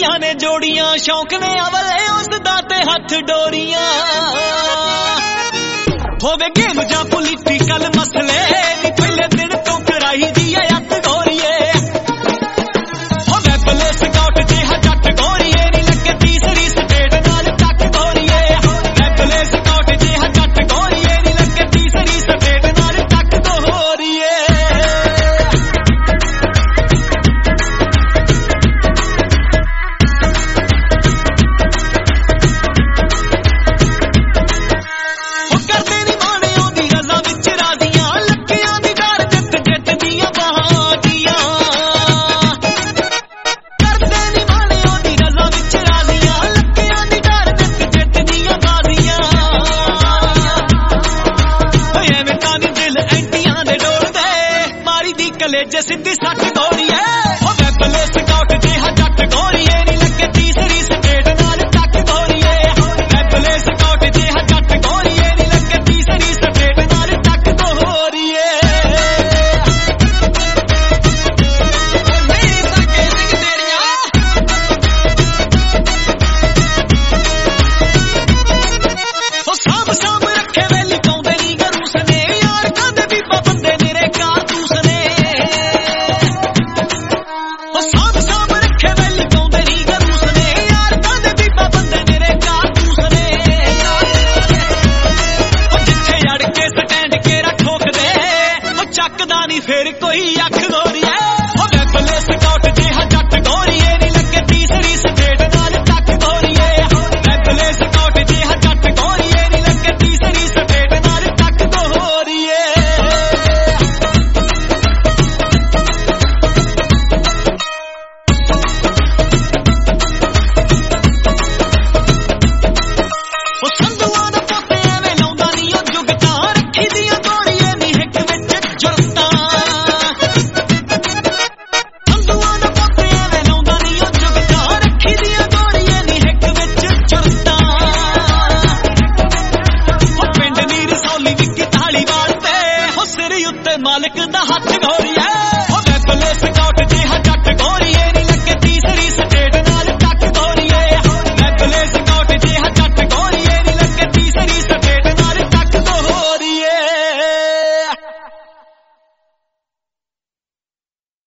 लक्कियां ने जोड़ियां शौक ने अवले उसदा ते हथ डोरियां होवे गेम जा पोलीटिकल मसले नी पहले दिन तो कराई दी है अत गोरीए होवे पुलिस स्काउट जिहा जट गोरीए नी लगे तीसरी स्टेट नाल टक गोरीए होवे पुलिस स्काउट जिहा जट गोरीए नी लगे तीसरी स्टेट नाल टक गोरीए